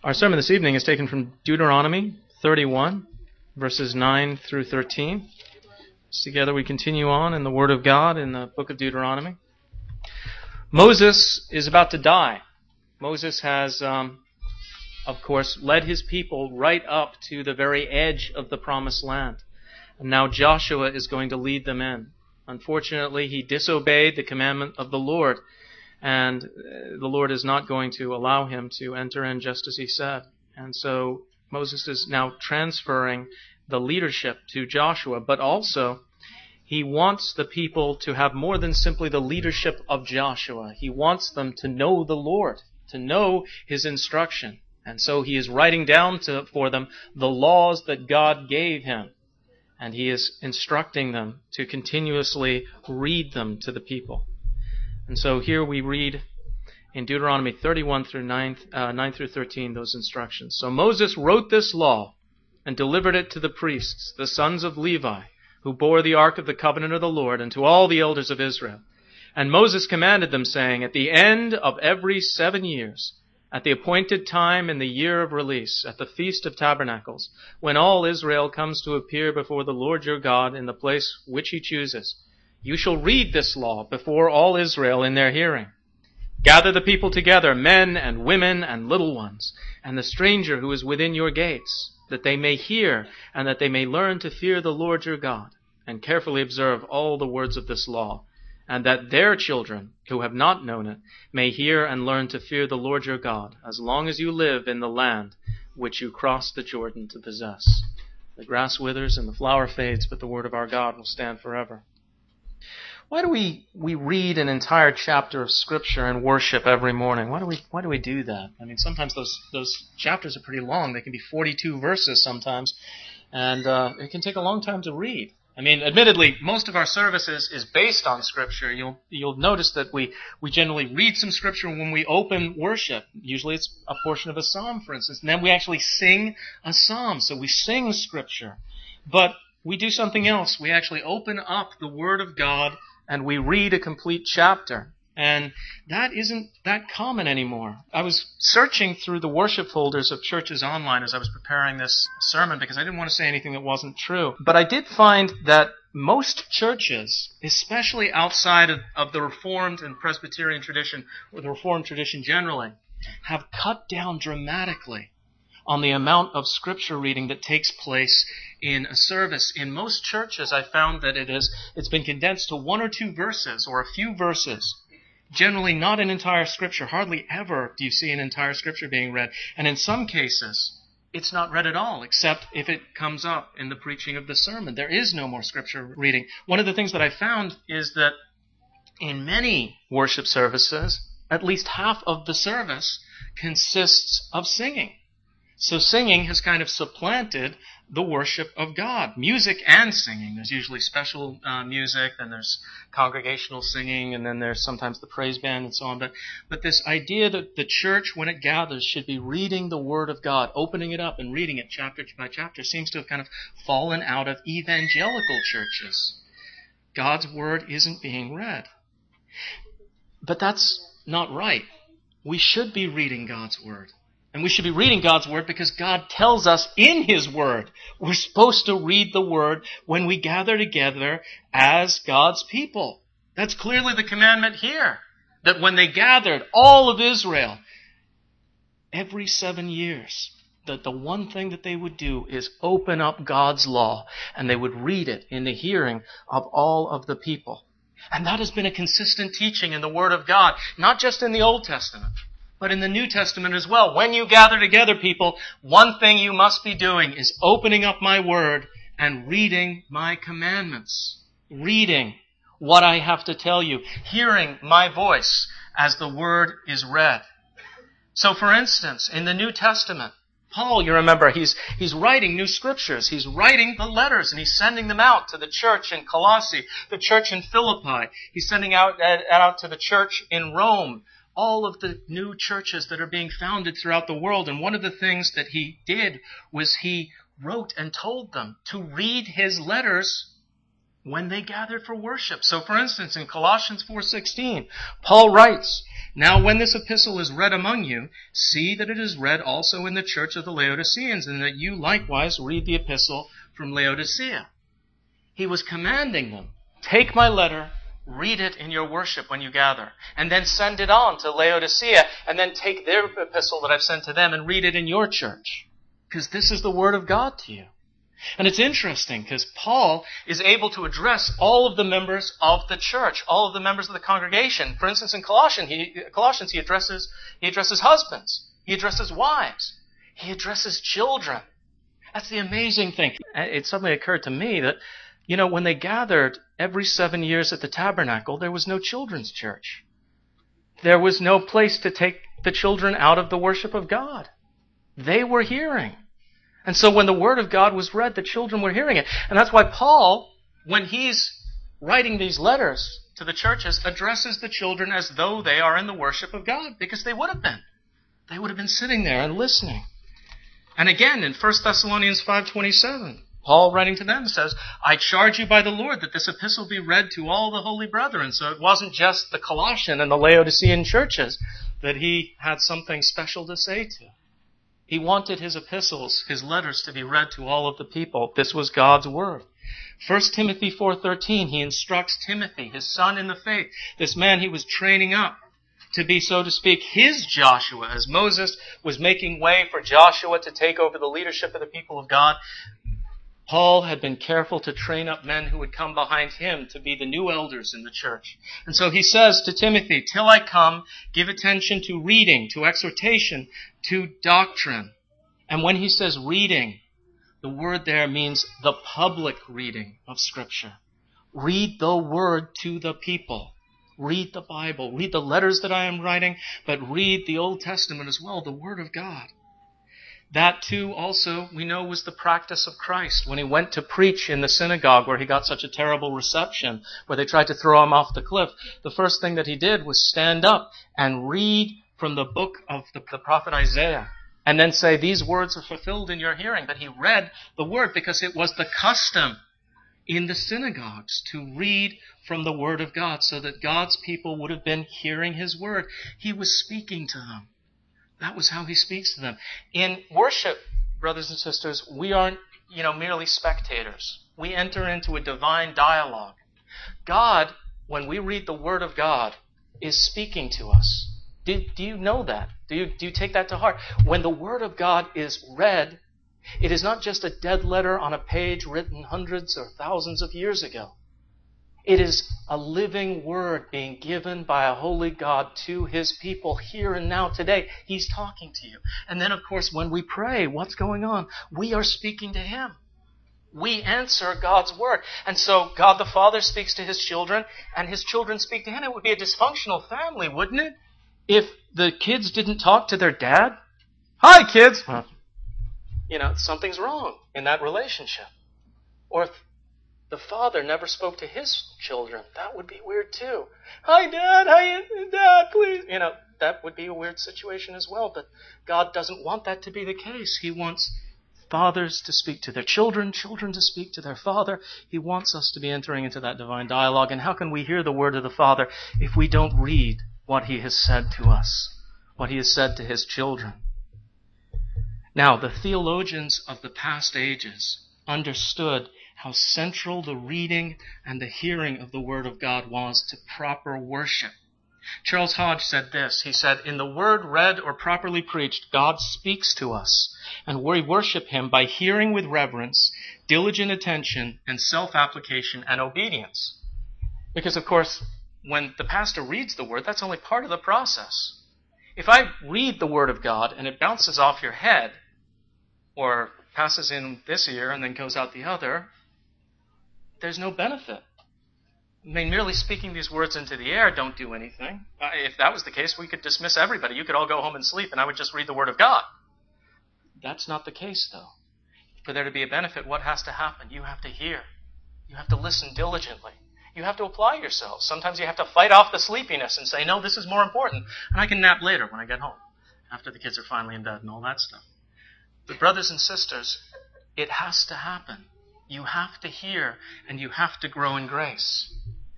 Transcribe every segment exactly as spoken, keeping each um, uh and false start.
Our sermon this evening is taken from Deuteronomy thirty-one, verses nine through thirteen. Together we continue on in the Word of God in the book of Deuteronomy. Moses is about to die. Moses has, um, of course, led his people right up to the very edge of the Promised Land. And now Joshua is going to lead them in. Unfortunately, he disobeyed the commandment of the Lord, and the Lord is not going to allow him to enter in just as he said. And so Moses is now transferring the leadership to Joshua, but also he wants the people to have more than simply the leadership of Joshua. He wants them to know the Lord, to know His instruction. And so he is writing down to, for them the laws that God gave him. And he is instructing them to continuously read them to the people. And so here we read in Deuteronomy thirty-one through nine, uh, nine through thirteen those instructions. So Moses wrote this law and delivered it to the priests, the sons of Levi, who bore the ark of the covenant of the Lord, and to all the elders of Israel. And Moses commanded them, saying, at the end of every seven years, at the appointed time in the year of release, at the Feast of Tabernacles, when all Israel comes to appear before the Lord your God in the place which He chooses, you shall read this law before all Israel in their hearing. Gather the people together, men and women and little ones, and the stranger who is within your gates, that they may hear and that they may learn to fear the Lord your God, and carefully observe all the words of this law, and that their children, who have not known it, may hear and learn to fear the Lord your God, as long as you live in the land which you crossed the Jordan to possess. The grass withers and the flower fades, but the word of our God will stand forever. Why do we, we read an entire chapter of Scripture and worship every morning? Why do we why do we do that? I mean, sometimes those those chapters are pretty long. They can be forty-two verses sometimes, and uh, it can take a long time to read. I mean, admittedly, most of our services is based on Scripture. You'll you'll notice that we, we generally read some Scripture when we open worship. Usually it's a portion of a psalm, for instance, and then we actually sing a psalm. So we sing Scripture. But we do something else. We actually open up the Word of God and we read a complete chapter. And that isn't that common anymore. I was searching through the worship folders of churches online as I was preparing this sermon because I didn't want to say anything that wasn't true. But I did find that most churches, especially outside of, of the Reformed and Presbyterian tradition, or the Reformed tradition generally, have cut down dramatically on the amount of Scripture reading that takes place in a service. In most churches, I found that it is, it's been condensed to one or two verses or a few verses. Generally not an entire Scripture. Hardly ever do you see an entire Scripture being read. And in some cases, it's not read at all, except if it comes up in the preaching of the sermon. There is no more Scripture reading. One of the things that I found is that in many worship services, at least half of the service consists of singing. So singing has kind of supplanted the worship of God. Music and singing. There's usually special uh, music, then there's congregational singing, and then there's sometimes the praise band and so on. But, but this idea that the church, when it gathers, should be reading the Word of God, opening it up and reading it chapter by chapter, seems to have kind of fallen out of evangelical churches. God's Word isn't being read. But that's not right. We should be reading God's Word. And we should be reading God's Word because God tells us in His Word we're supposed to read the Word when we gather together as God's people. That's clearly the commandment here. That when they gathered, all of Israel, every seven years, that the one thing that they would do is open up God's law and they would read it in the hearing of all of the people. And that has been a consistent teaching in the Word of God, not just in the Old Testament, but in the New Testament as well. When you gather together, people, one thing you must be doing is opening up my Word and reading my commandments. Reading what I have to tell you. Hearing my voice as the Word is read. So, for instance, in the New Testament, Paul, you remember, he's he's writing new scriptures. He's writing the letters and he's sending them out to the church in Colossae, the church in Philippi. He's sending out, out to the church in Rome. All of the new churches that are being founded throughout the world. And one of the things that he did was he wrote and told them to read his letters when they gathered for worship. So for instance, in Colossians four sixteen, Paul writes, "Now when this epistle is read among you, see that it is read also in the church of the Laodiceans, and that you likewise read the epistle from Laodicea." He was commanding them, take my letter, read it in your worship when you gather, and then send it on to Laodicea, and then take their epistle that I've sent to them and read it in your church. Because this is the word of God to you. And it's interesting because Paul is able to address all of the members of the church, all of the members of the congregation. For instance, in Colossians, he, Colossians, he addresses, he addresses husbands. He addresses wives. He addresses children. That's the amazing thing. It suddenly occurred to me that, you know, when they gathered every seven years at the tabernacle, there was no children's church. There was no place to take the children out of the worship of God. They were hearing. And so when the Word of God was read, the children were hearing it. And that's why Paul, when he's writing these letters to the churches, addresses the children as though they are in the worship of God, because they would have been. They would have been sitting there and listening. And again, in First Thessalonians five twenty-seven, Paul, writing to them, says, "I charge you by the Lord that this epistle be read to all the holy brethren." So it wasn't just the Colossian and the Laodicean churches that he had something special to say to. He wanted his epistles, his letters, to be read to all of the people. This was God's word. First Timothy four thirteen, he instructs Timothy, his son in the faith, this man he was training up to be, so to speak, his Joshua. As Moses was making way for Joshua to take over the leadership of the people of God, Paul had been careful to train up men who would come behind him to be the new elders in the church. And so he says to Timothy, "Till I come, give attention to reading, to exhortation, to doctrine." And when he says reading, the word there means the public reading of Scripture. Read the word to the people. Read the Bible. Read the letters that I am writing, but read the Old Testament as well, the Word of God. That too also we know was the practice of Christ when he went to preach in the synagogue where he got such a terrible reception, where they tried to throw him off the cliff. The first thing that he did was stand up and read from the book of the, the prophet Isaiah and then say, "These words are fulfilled in your hearing." But he read the word because it was the custom in the synagogues to read from the Word of God so that God's people would have been hearing his word. He was speaking to them. That was how he speaks to them. In worship, brothers and sisters, we aren't, you know, merely spectators. We enter into a divine dialogue. God, when we read the Word of God, is speaking to us. Do, do you know that? Do you, do you take that to heart? When the Word of God is read, it is not just a dead letter on a page written hundreds or thousands of years ago. It is a living word being given by a holy God to his people here and now today. He's talking to you. And then, of course, when we pray, what's going on? We are speaking to him. We answer God's word. And so God the Father speaks to his children, and his children speak to him. It would be a dysfunctional family, wouldn't it? If the kids didn't talk to their dad? Hi, kids! Huh. You know, something's wrong in that relationship. Or if the father never spoke to his children, that would be weird too. Hi, Dad. Hi, Dad, please. You know, that would be a weird situation as well. But God doesn't want that to be the case. He wants fathers to speak to their children, children to speak to their father. He wants us to be entering into that divine dialogue. And how can we hear the word of the Father if we don't read what he has said to us, what he has said to his children? Now, the theologians of the past ages understood how central the reading and the hearing of the Word of God was to proper worship. Charles Hodge said this. He said, "In the Word read or properly preached, God speaks to us, and we worship him by hearing with reverence, diligent attention, and self-application and obedience." Because, of course, when the pastor reads the Word, that's only part of the process. If I read the Word of God and it bounces off your head, or passes in this ear and then goes out the other, there's no benefit. I mean, merely speaking these words into the air don't do anything. Uh, if that was the case, we could dismiss everybody. You could all go home and sleep, and I would just read the Word of God. That's not the case, though. For there to be a benefit, what has to happen? You have to hear. You have to listen diligently. You have to apply yourself. Sometimes you have to fight off the sleepiness and say, "No, this is more important, and I can nap later when I get home, after the kids are finally in bed," and all that stuff. But brothers and sisters, it has to happen. You have to hear, and you have to grow in grace.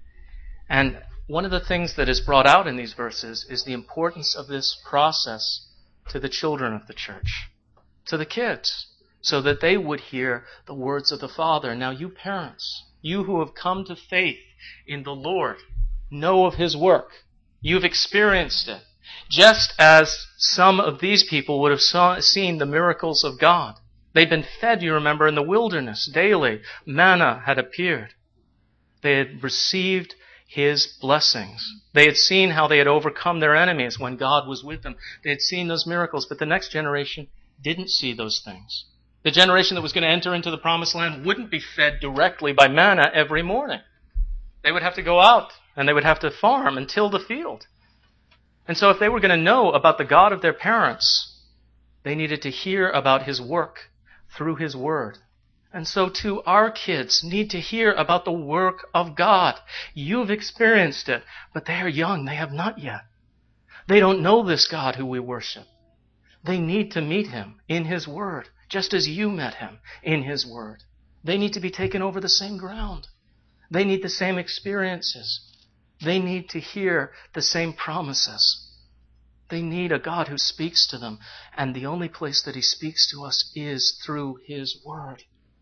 And one of the things that is brought out in these verses is the importance of this process to the children of the church, to the kids, so that they would hear the words of the Father. Now, you parents, you who have come to faith in the Lord, know of His work. You've experienced it, just as some of these people would have saw, seen the miracles of God. They'd been fed, you remember, in the wilderness daily. Manna had appeared. They had received His blessings. They had seen how they had overcome their enemies when God was with them. They had seen those miracles, but the next generation didn't see those things. The generation that was going to enter into the promised land wouldn't be fed directly by manna every morning. They would have to go out and they would have to farm and till the field. And so if they were going to know about the God of their parents, they needed to hear about His work through His Word. And so too, our kids need to hear about the work of God. You've experienced it, but they are young. They have not yet. They don't know this God who we worship. They need to meet Him in His Word, just as you met Him in His Word. They need to be taken over the same ground. They need the same experiences. They need to hear the same promises. They need a God who speaks to them, and the only place that He speaks to us is through His Word.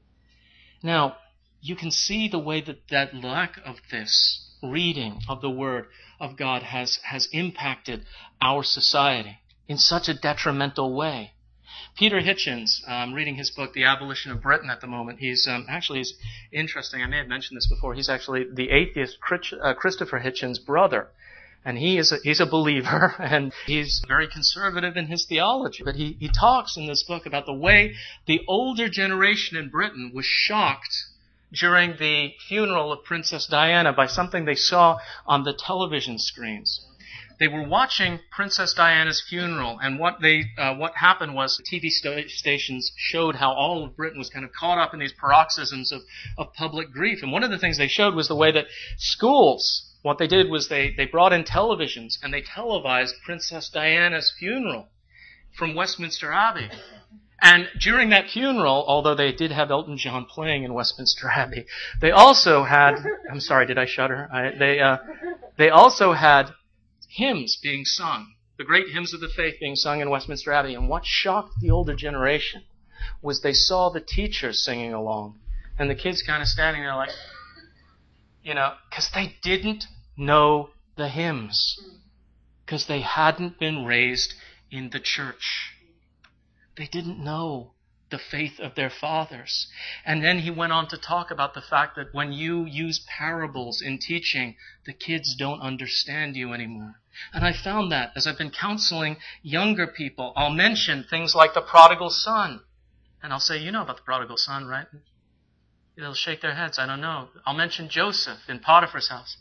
Now, you can see the way that that lack of this reading of the Word of God has, has impacted our society in such a detrimental way. Peter Hitchens, I'm reading his book, The Abolition of Britain, at the moment. He's um, actually, he's interesting. I may have mentioned this before. He's actually the atheist Christopher Hitchens' brother. And he is a, he's a believer, and he's very conservative in his theology. But he, he talks in this book about the way the older generation in Britain was shocked during the funeral of Princess Diana by something they saw on the television screens. They were watching Princess Diana's funeral, and what they uh, what happened was T V st- stations showed how all of Britain was kind of caught up in these paroxysms of, of public grief. And one of the things they showed was the way that schools, what they did was they, they brought in televisions and they televised Princess Diana's funeral from Westminster Abbey. And during that funeral, although they did have Elton John playing in Westminster Abbey, they also had, I'm sorry, did I shudder? I, they, uh, they also had hymns being sung, the great hymns of the faith being sung in Westminster Abbey. And what shocked the older generation was they saw the teachers singing along and the kids kind of standing there like, you know, because they didn't know the hymns, because they hadn't been raised in the church. They didn't know the faith of their fathers. And then he went on to talk about the fact that when you use parables in teaching, the kids don't understand you anymore. And I found that as I've been counseling younger people, I'll mention things like the prodigal son. And I'll say, you know about the prodigal son, right? They'll shake their heads. I don't know. I'll mention Joseph in Potiphar's house.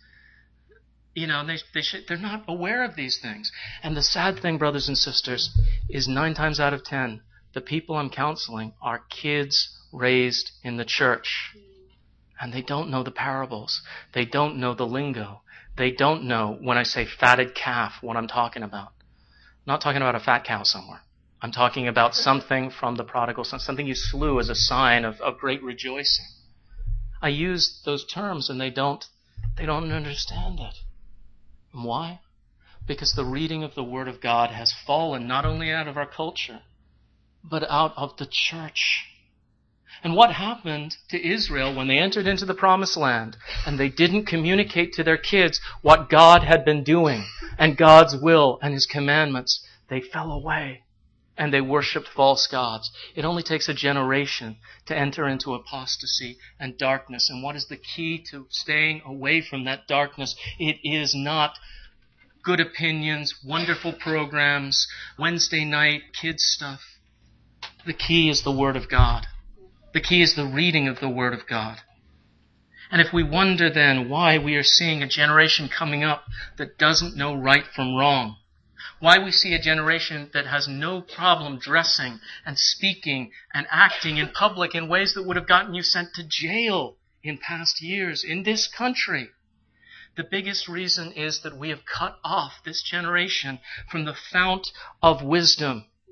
You know, they, they sh- they're not aware of these things. And the sad thing, brothers and sisters, is nine times out of ten, the people I'm counseling are kids raised in the church. And they don't know the parables. They don't know the lingo. They don't know, when I say fatted calf, what I'm talking about. I'm not talking about a fat cow somewhere. I'm talking about something from the prodigal son, something you slew as a sign of, of great rejoicing. I use those terms and they don't, they don't understand it. And why? Because the reading of the Word of God has fallen not only out of our culture, but out of the church. And what happened to Israel when they entered into the promised land and they didn't communicate to their kids what God had been doing and God's will and His commandments? They fell away and they worshipped false gods. It only takes a generation to enter into apostasy and darkness. And what is the key to staying away from that darkness? It is not good opinions, wonderful programs, Wednesday night kids stuff. The key is the Word of God. The key is the reading of the Word of God. And if we wonder then why we are seeing a generation coming up that doesn't know right from wrong, why we see a generation that has no problem dressing and speaking and acting in public in ways that would have gotten you sent to jail in past years in this country, the biggest reason is that we have cut off this generation from the fount of wisdom.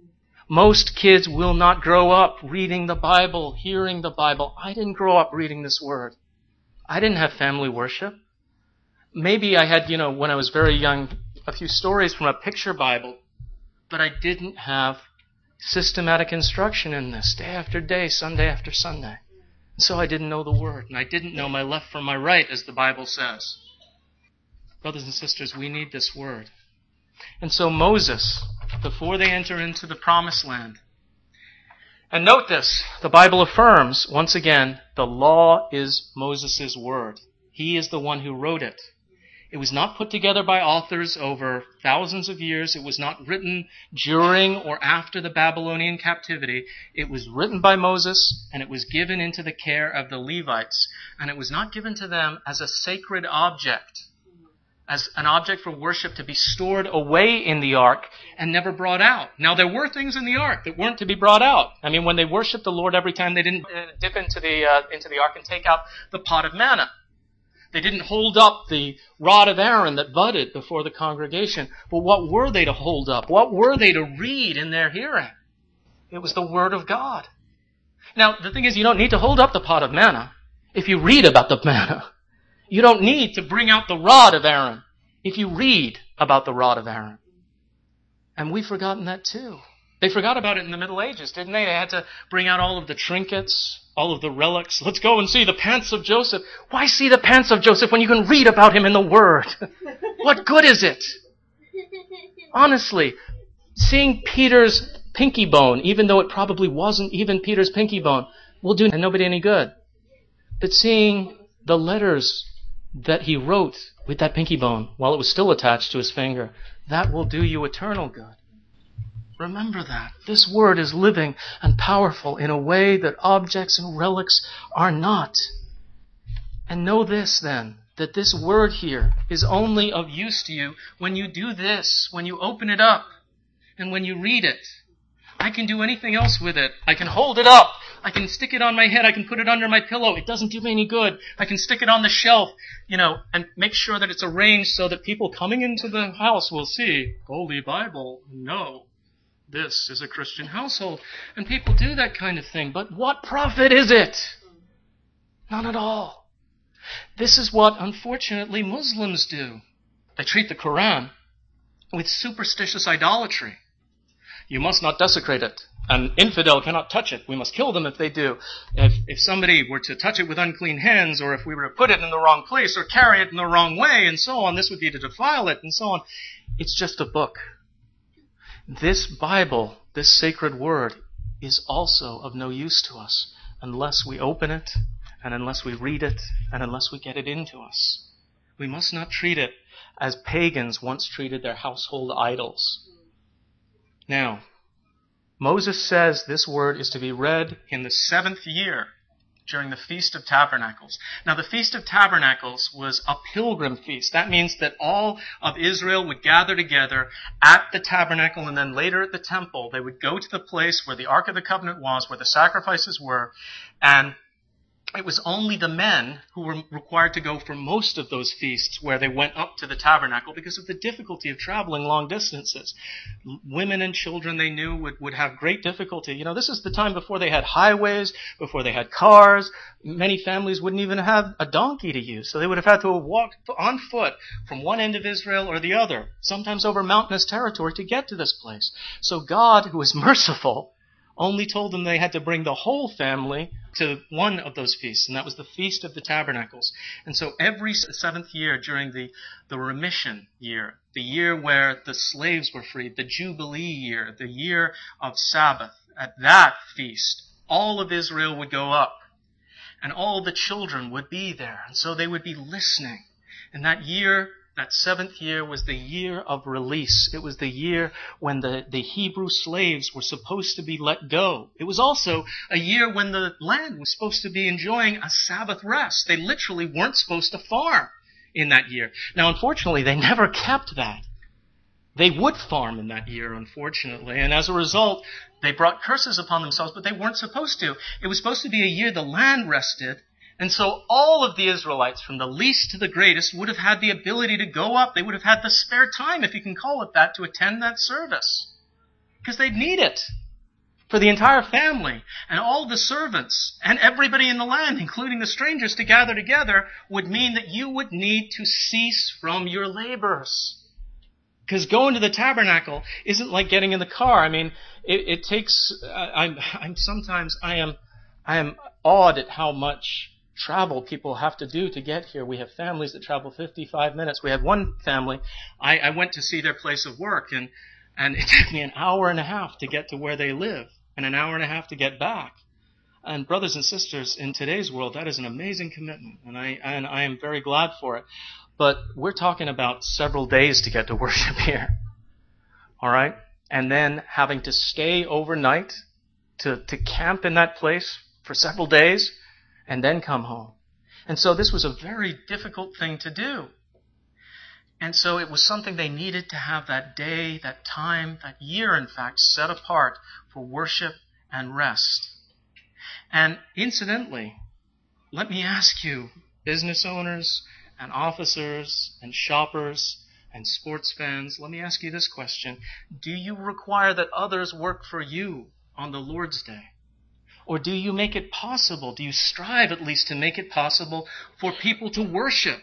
Most kids will not grow up reading the Bible, hearing the Bible. I didn't grow up reading this word. I didn't have family worship. Maybe I had, you know, when I was very young, a few stories from a picture Bible, but I didn't have systematic instruction in this day after day, Sunday after Sunday. And so I didn't know the word, and I didn't know my left from my right, as the Bible says. Brothers and sisters, we need this word. And so Moses, before they enter into the promised land, and note this, the Bible affirms, once again, the law is Moses' word. He is the one who wrote it. It was not put together by authors over thousands of years. It was not written during or after the Babylonian captivity. It was written by Moses, and it was given into the care of the Levites. And it was not given to them as a sacred object, as an object for worship to be stored away in the ark and never brought out. Now, there were things in the ark that weren't to be brought out. I mean, when they worshiped the Lord every time, they didn't dip into the uh, into the ark and take out the pot of manna. They didn't hold up the rod of Aaron that budded before the congregation. But what were they to hold up? What were they to read in their hearing? It was the Word of God. Now, the thing is, you don't need to hold up the pot of manna if you read about the manna. You don't need to bring out the rod of Aaron if you read about the rod of Aaron. And we've forgotten that too. They forgot about it in the Middle Ages, didn't they? They had to bring out all of the trinkets, all of the relics. Let's go and see the pants of Joseph. Why see the pants of Joseph when you can read about him in the Word? What good is it? Honestly, seeing Peter's pinky bone, even though it probably wasn't even Peter's pinky bone, will do nobody any good. But seeing the letters that he wrote with that pinky bone while it was still attached to his finger, that will do you eternal good. Remember that. This word is living and powerful in a way that objects and relics are not. And know this then, that this word here is only of use to you when you do this, when you open it up, and when you read it. I can do anything else with it. I can hold it up. I can stick it on my head. I can put it under my pillow. It doesn't do me any good. I can stick it on the shelf, you know, and make sure that it's arranged so that people coming into the house will see, Holy Bible, no. This is a Christian household. And people do that kind of thing. But what profit is it? None at all. This is what, unfortunately, Muslims do. They treat the Quran with superstitious idolatry. You must not desecrate it. An infidel cannot touch it. We must kill them if they do. If, if somebody were to touch it with unclean hands, or if we were to put it in the wrong place, or carry it in the wrong way, and so on, this would be to defile it, and so on. It's just a book. This Bible, this sacred word, is also of no use to us unless we open it, and unless we read it, and unless we get it into us. We must not treat it as pagans once treated their household idols. Now, Moses says this word is to be read in the seventh year during the Feast of Tabernacles. Now, the Feast of Tabernacles was a pilgrim feast. That means that all of Israel would gather together at the tabernacle, and then later at the temple. They would go to the place where the Ark of the Covenant was, where the sacrifices were, and it was only the men who were required to go for most of those feasts where they went up to the tabernacle because of the difficulty of traveling long distances. Women and children, they knew, would, would have great difficulty. You know, this is the time before they had highways, before they had cars. Many families wouldn't even have a donkey to use, so they would have had to walk on foot from one end of Israel or the other, sometimes over mountainous territory, to get to this place. So God, who is merciful, only told them they had to bring the whole family to one of those feasts, and that was the Feast of the Tabernacles. And so every seventh year during the, the remission year, the year where the slaves were freed, the Jubilee year, the year of Sabbath, at that feast, all of Israel would go up, and all the children would be there, and so they would be listening. And that year, that seventh year, was the year of release. It was the year when the, the Hebrew slaves were supposed to be let go. It was also a year when the land was supposed to be enjoying a Sabbath rest. They literally weren't supposed to farm in that year. Now, unfortunately, they never kept that. They would farm in that year, unfortunately, and as a result, they brought curses upon themselves, but they weren't supposed to. It was supposed to be a year the land rested. And so all of the Israelites, from the least to the greatest, would have had the ability to go up. They would have had the spare time, if you can call it that, to attend that service. Because they'd need it. For the entire family and all the servants and everybody in the land, including the strangers, to gather together would mean that you would need to cease from your labors. Because going to the tabernacle isn't like getting in the car. I mean, it, it takes. Uh, I'm, I'm sometimes I am, I am awed at how much travel people have to do to get here. We have families that travel fifty-five minutes. We had one family. I, I went to see their place of work, and and it took me an hour and a half to get to where they live, and an hour and a half to get back. And brothers and sisters, in today's world, that is an amazing commitment, and I and I am very glad for it. But we're talking about several days to get to worship here. All right? And then having to stay overnight, to, to camp in that place for several days, and then come home. And so this was a very difficult thing to do. And so it was something they needed to have that day, that time, that year, in fact, set apart for worship and rest. And incidentally, let me ask you, business owners and officers and shoppers and sports fans, let me ask you this question. Do you require that others work for you on the Lord's Day? Or do you make it possible, do you strive at least to make it possible for people to worship?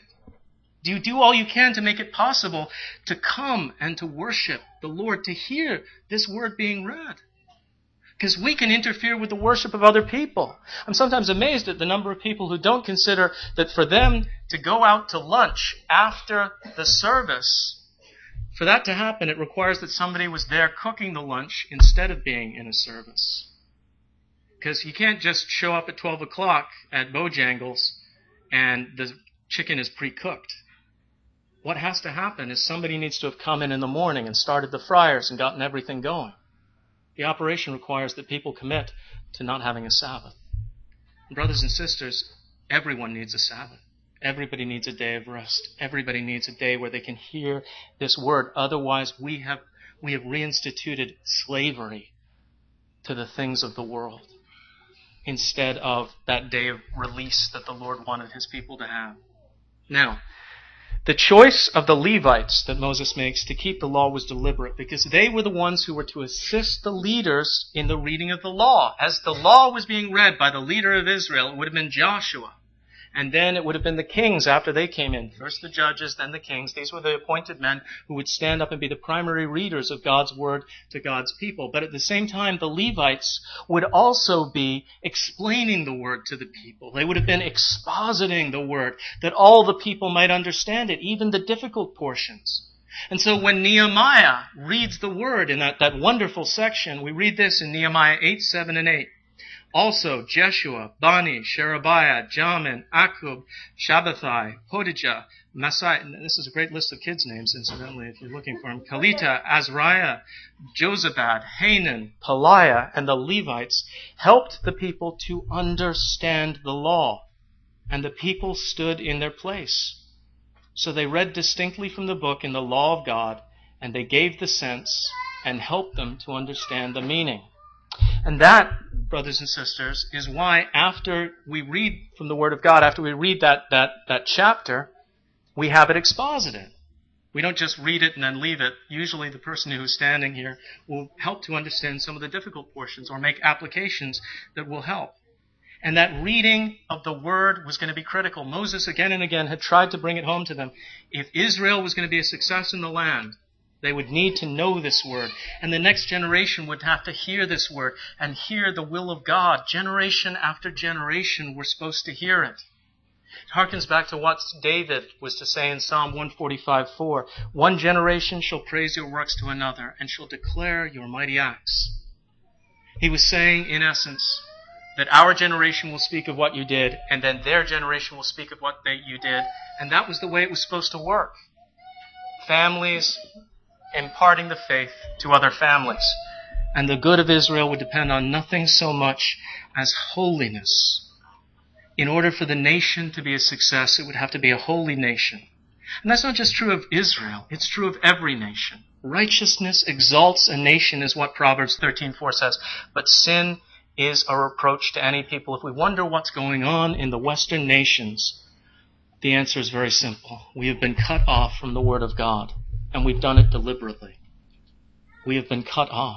Do you do all you can to make it possible to come and to worship the Lord, to hear this word being read? Because we can interfere with the worship of other people. I'm sometimes amazed at the number of people who don't consider that for them to go out to lunch after the service, for that to happen, it requires that somebody was there cooking the lunch instead of being in a service. Because you can't just show up at twelve o'clock at Bojangles and the chicken is pre-cooked. What has to happen is somebody needs to have come in in the morning and started the fryers and gotten everything going. The operation requires that people commit to not having a Sabbath. Brothers and sisters, everyone needs a Sabbath. Everybody needs a day of rest. Everybody needs a day where they can hear this word. Otherwise, we have we have reinstituted slavery to the things of the world instead of that day of release that the Lord wanted his people to have. Now, the choice of the Levites that Moses makes to keep the law was deliberate because they were the ones who were to assist the leaders in the reading of the law. As the law was being read by the leader of Israel, it would have been Joshua. And then it would have been the kings after they came in. First the judges, then the kings. These were the appointed men who would stand up and be the primary readers of God's word to God's people. But at the same time, the Levites would also be explaining the word to the people. They would have been expositing the word that all the people might understand it, even the difficult portions. And so when Nehemiah reads the word in that, that wonderful section, we read this in Nehemiah eight, seven, and eight. Also, Jeshua, Bani, Sherebiah, Jamin, Akub, Shabbathai, Hodijah, Masai, and this is a great list of kids' names, incidentally, if you're looking for them, Kalita, Azariah, Jozabad, Hanan, Peliah, and the Levites helped the people to understand the law, and the people stood in their place. So they read distinctly from the book in the law of God, and they gave the sense and helped them to understand the meaning. And that, brothers and sisters, is why after we read from the Word of God, after we read that, that, that chapter, we have it exposited. We don't just read it and then leave it. Usually the person who's standing here will help to understand some of the difficult portions or make applications that will help. And that reading of the Word was going to be critical. Moses again and again had tried to bring it home to them. If Israel was going to be a success in the land, they would need to know this word. And the next generation would have to hear this word and hear the will of God. Generation after generation were supposed to hear it. It harkens back to what David was to say in Psalm one forty-five, four. One generation shall praise your works to another and shall declare your mighty acts. He was saying, in essence, that our generation will speak of what you did, and then their generation will speak of what they, you did. And that was the way it was supposed to work. Families imparting the faith to other families. And the good of Israel would depend on nothing so much as holiness. In order for the nation to be a success, it would have to be a holy nation. And that's not just true of Israel. It's true of every nation. Righteousness exalts a nation is what Proverbs thirteen four says. But sin is a reproach to any people. If we wonder what's going on in the Western nations, the answer is very simple. We have been cut off from the Word of God. And we've done it deliberately. We have been cut off.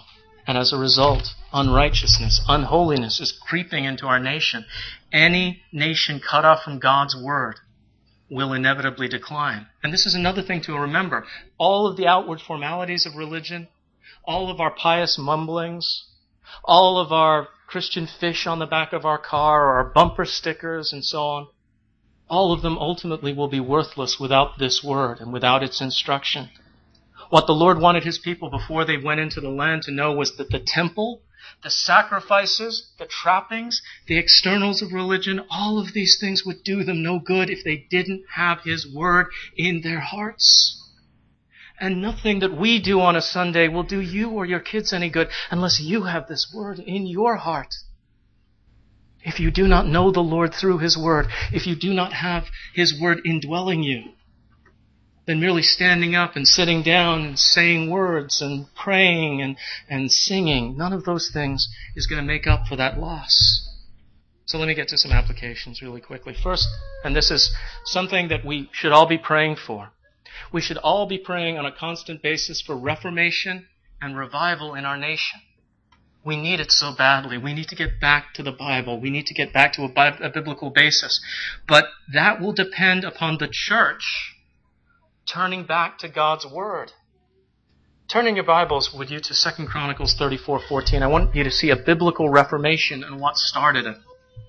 And as a result, unrighteousness, unholiness is creeping into our nation. Any nation cut off from God's word will inevitably decline. And this is another thing to remember. All of the outward formalities of religion, all of our pious mumblings, all of our Christian fish on the back of our car or our bumper stickers and so on, all of them ultimately will be worthless without this word and without its instruction. What the Lord wanted his people before they went into the land to know was that the temple, the sacrifices, the trappings, the externals of religion, all of these things would do them no good if they didn't have his word in their hearts. And nothing that we do on a Sunday will do you or your kids any good unless you have this word in your heart. If you do not know the Lord through his word, if you do not have his word indwelling you, then merely standing up and sitting down and saying words and praying and, and singing, none of those things is going to make up for that loss. So let me get to some applications really quickly. First, and this is something that we should all be praying for. We should all be praying on a constant basis for reformation and revival in our nation. We need it so badly. We need to get back to the Bible. We need to get back to a, bi- a biblical basis. But that will depend upon the church turning back to God's word. Turning your Bibles, would you, to Second Chronicles thirty-four fourteen. I want you to see a biblical reformation and what started it.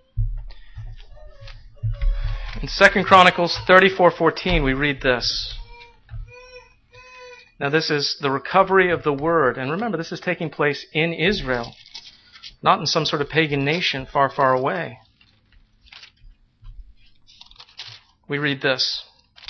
In Second Chronicles thirty-four fourteen, we read this. Now this is the recovery of the word. And remember, this is taking place in Israel, not in some sort of pagan nation far, far away. We read this.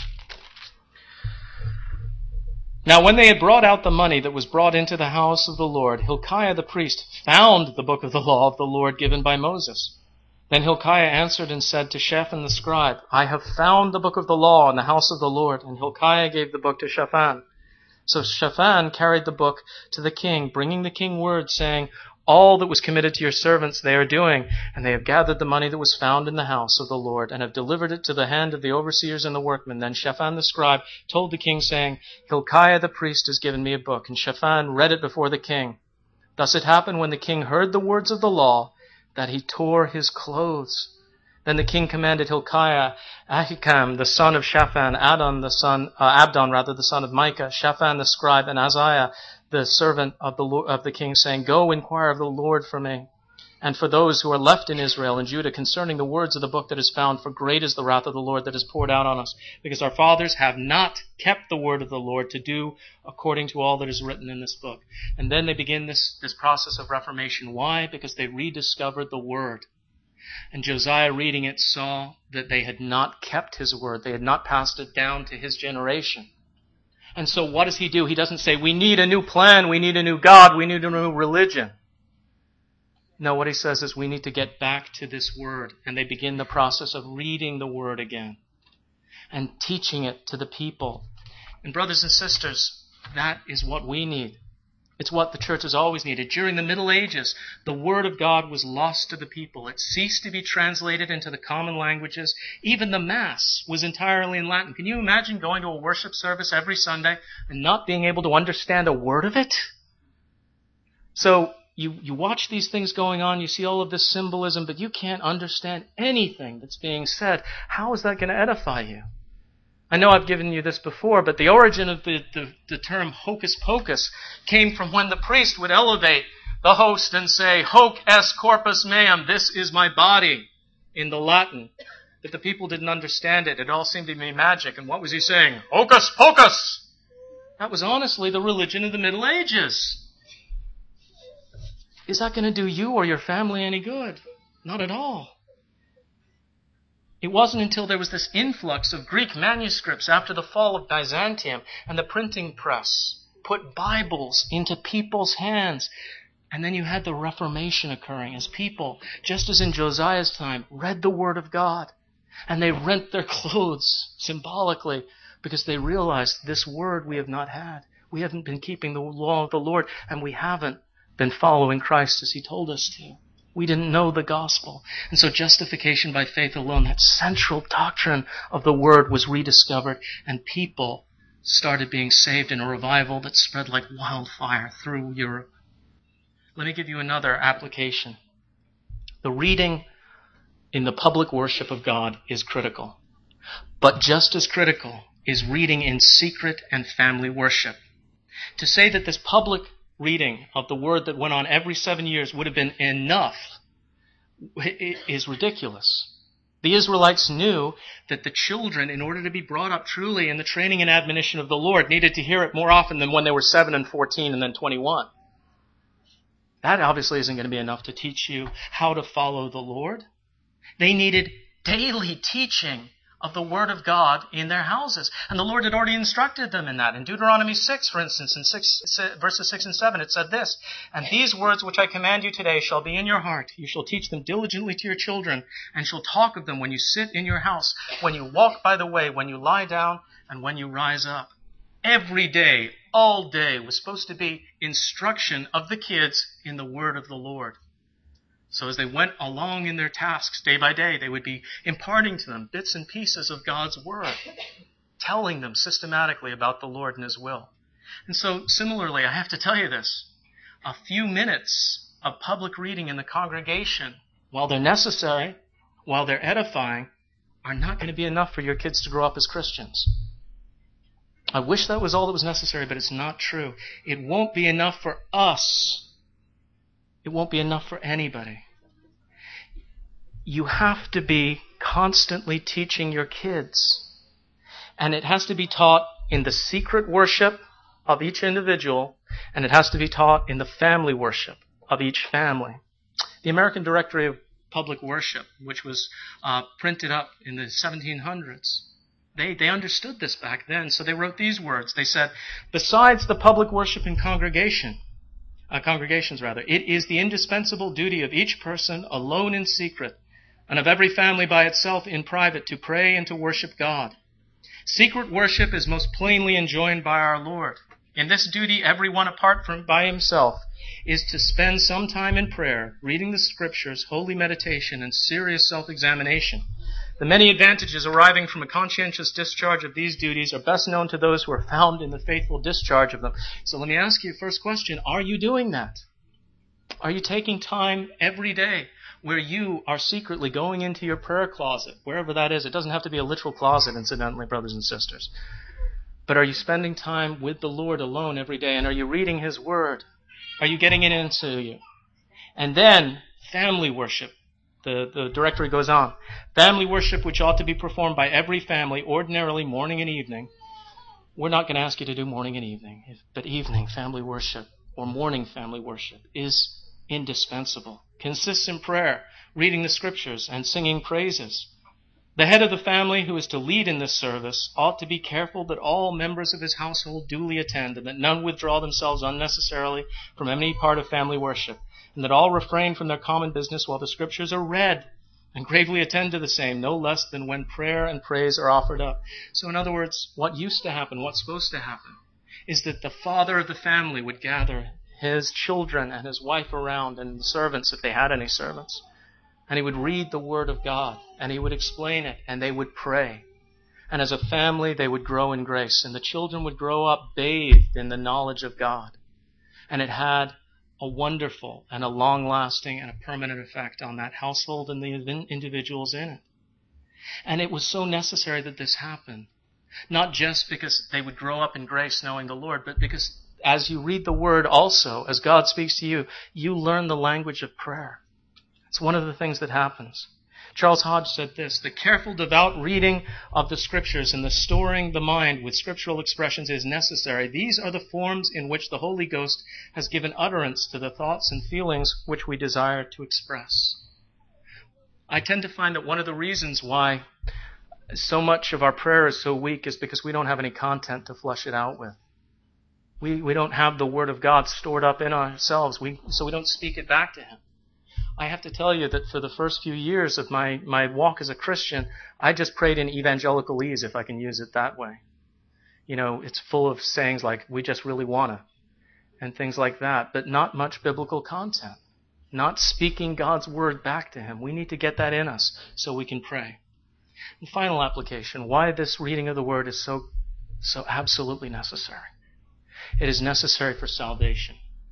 Now when they had brought out the money that was brought into the house of the Lord, Hilkiah the priest found the book of the law of the Lord given by Moses. Then Hilkiah answered and said to Shaphan the scribe, I have found the book of the law in the house of the Lord. And Hilkiah gave the book to Shaphan. So Shaphan carried the book to the king, bringing the king word, saying, all that was committed to your servants they are doing, and they have gathered the money that was found in the house of the Lord, and have delivered it to the hand of the overseers and the workmen. Then Shaphan the scribe told the king, saying, Hilkiah the priest has given me a book. And Shaphan read it before the king. Thus it happened when the king heard the words of the law, that he tore his clothes. Then the king commanded Hilkiah, Ahikam the son of Shaphan, Adon the son, uh, Abdon rather the son of Micah, Shaphan the scribe, and Azariah the servant of the of the king, saying, Go inquire of the Lord for me, and for those who are left in Israel and Judah, concerning the words of the book that is found. For great is the wrath of the Lord that is poured out on us, because our fathers have not kept the word of the Lord to do according to all that is written in this book. And then they begin this this process of reformation. Why? Because they rediscovered the word. And Josiah, reading it, saw that they had not kept his word. They had not passed it down to his generation. And so what does he do? He doesn't say, we need a new plan, we need a new God, we need a new religion. No, what he says is we need to get back to this word. And they begin the process of reading the word again and teaching it to the people. And brothers and sisters, that is what we need. It's what the church has always needed. During the Middle Ages, the Word of God was lost to the people. It ceased to be translated into the common languages. Even the Mass was entirely in Latin. Can you imagine going to a worship service every Sunday and not being able to understand a word of it? So you, you watch these things going on, you see all of this symbolism, but you can't understand anything that's being said. How is that going to edify you? I know I've given you this before, but the origin of the, the, the term hocus pocus came from when the priest would elevate the host and say, Hoc est corpus meum, this is my body, in the Latin. But the people didn't understand it. It all seemed to be magic. And what was he saying? Hocus pocus! That was honestly the religion of the Middle Ages. Is that going to do you or your family any good? Not at all. It wasn't until there was this influx of Greek manuscripts after the fall of Byzantium and the printing press put Bibles into people's hands. And then you had the Reformation occurring as people, just as in Josiah's time, read the Word of God. And they rent their clothes symbolically because they realized this Word we have not had. We haven't been keeping the law of the Lord, and we haven't been following Christ as He told us to. We didn't know the gospel. And so justification by faith alone, that central doctrine of the word, was rediscovered, and people started being saved in a revival that spread like wildfire through Europe. Let me give you another application. The reading in the public worship of God is critical. But just as critical is reading in secret and family worship. To say that this public reading of the word that went on every seven years would have been enough is ridiculous. The Israelites knew that the children, in order to be brought up truly in the training and admonition of the Lord, needed to hear it more often than when they were seven and fourteen and then twenty-one. That obviously isn't going to be enough to teach you how to follow the Lord. They needed daily teaching of the Word of God in their houses. And the Lord had already instructed them in that. In Deuteronomy six, for instance, in six, verses six and seven, it said this, "And these words which I command you today shall be in your heart. You shall teach them diligently to your children, and shall talk of them when you sit in your house, when you walk by the way, when you lie down, and when you rise up." Every day, all day, was supposed to be instruction of the kids in the Word of the Lord. So as they went along in their tasks day by day, they would be imparting to them bits and pieces of God's Word, telling them systematically about the Lord and His will. And so similarly, I have to tell you this, a few minutes of public reading in the congregation, while they're necessary, while they're edifying, are not going to be enough for your kids to grow up as Christians. I wish that was all that was necessary, but it's not true. It won't be enough for us. It won't be enough for anybody. You have to be constantly teaching your kids. And it has to be taught in the secret worship of each individual, and it has to be taught in the family worship of each family. The American Directory of Public Worship, which was uh, printed up in the seventeen hundreds, They, they understood this back then, so they wrote these words. They said, "Besides the public worship in congregation, uh, congregations rather, it is the indispensable duty of each person alone in secret, and of every family by itself in private, to pray and to worship God. Secret worship is most plainly enjoined by our Lord. In this duty, everyone apart from by himself is to spend some time in prayer, reading the Scriptures, holy meditation, and serious self-examination. The many advantages arising from a conscientious discharge of these duties are best known to those who are found in the faithful discharge of them." So let me ask you, first question, are you doing that? Are you taking time every day where you are secretly going into your prayer closet, wherever that is? It doesn't have to be a literal closet, incidentally, brothers and sisters. But are you spending time with the Lord alone every day? And are you reading His Word? Are you getting it into you? And then, family worship. The, the directory goes on. Family worship, which ought to be performed by every family, ordinarily morning and evening. We're not going to ask you to do morning and evening, but evening family worship or morning family worship is indispensable. Consists in prayer, reading the Scriptures, and singing praises. The head of the family who is to lead in this service ought to be careful that all members of his household duly attend, and that none withdraw themselves unnecessarily from any part of family worship, and that all refrain from their common business while the Scriptures are read, and gravely attend to the same, no less than when prayer and praise are offered up. So in other words, what used to happen, what's supposed to happen, is that the father of the family would gather his children and his wife around, and the servants, if they had any servants, and he would read the Word of God, and he would explain it, and they would pray. And as a family, they would grow in grace, and the children would grow up bathed in the knowledge of God. And it had a wonderful and a long-lasting and a permanent effect on that household and the individuals in it. And it was so necessary that this happened. Not just because they would grow up in grace knowing the Lord, but because as you read the Word also, as God speaks to you, you learn the language of prayer. It's one of the things that happens. Charles Hodge said this, "The careful, devout reading of the Scriptures and the storing the mind with scriptural expressions is necessary. These are the forms in which the Holy Ghost has given utterance to the thoughts and feelings which we desire to express." I tend to find that one of the reasons why so much of our prayer is so weak is because we don't have any content to flush it out with. We, we don't have the Word of God stored up in ourselves, we, so we don't speak it back to Him. I have to tell you that for the first few years of my, my walk as a Christian, I just prayed in evangelicalese, if I can use it that way. You know, it's full of sayings like, "we just really wanna," and things like that, but not much biblical content. Not speaking God's Word back to Him. We need to get that in us so we can pray. And final application, why this reading of the Word is so, so absolutely necessary. It is necessary for salvation.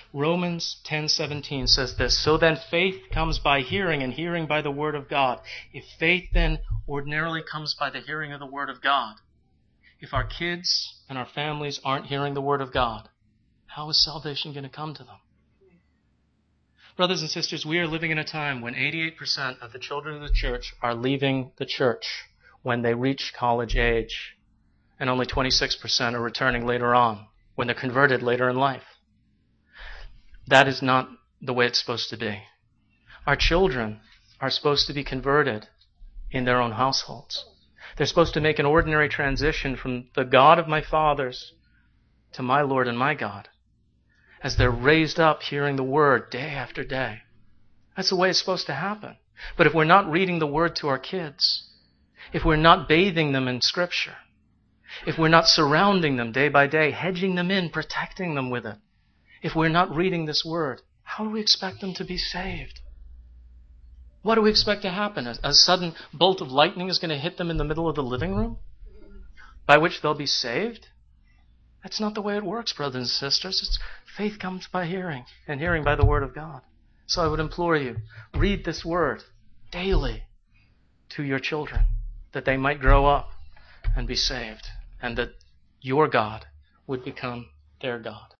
Romans ten seventeen says this, "So then faith comes by hearing, and hearing by the word of God." If faith then ordinarily comes by the hearing of the word of God, if our kids and our families aren't hearing the word of God, how is salvation going to come to them? Brothers and sisters, we are living in a time when eighty-eight percent of the children of the church are leaving the church when they reach college age, and only twenty-six percent are returning later on, when they're converted later in life. That is not the way it's supposed to be. Our children are supposed to be converted in their own households. They're supposed to make an ordinary transition from the God of my fathers to my Lord and my God, as they're raised up hearing the word day after day. That's the way it's supposed to happen. But if we're not reading the word to our kids, if we're not bathing them in Scripture, if we're not surrounding them day by day, hedging them in, protecting them with it, if we're not reading this word, how do we expect them to be saved? What do we expect to happen? A, a sudden bolt of lightning is going to hit them in the middle of the living room, by which they'll be saved? That's not the way it works, brothers and sisters. It's, faith comes by hearing, and hearing by the word of God. So I would implore you, read this word daily to your children, that they might grow up and be saved, and that your God would become their God.